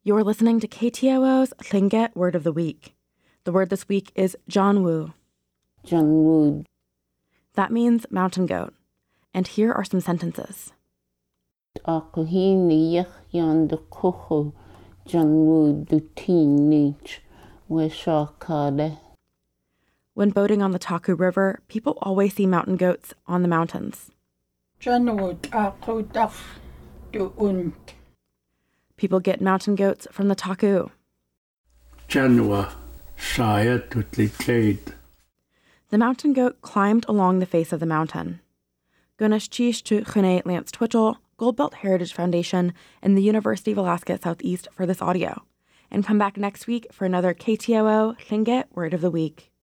You're listening to KTOO's Tlingit Word of the Week. The word this week is Janwu. Janwu. That means mountain goat. And here are some sentences. Akuhiniach yan de kuchu Janwu du teenage weshakade. When boating on the Taku River, people always see mountain goats on the mountains. People get mountain goats from the Taku. The mountain goat climbed along the face of the mountain. Gunash Chish to Chune Lance Twitchell, Goldbelt Heritage Foundation, and the University of Alaska Southeast for this audio. And come back next week for another KTOO Tlingit Word of the Week.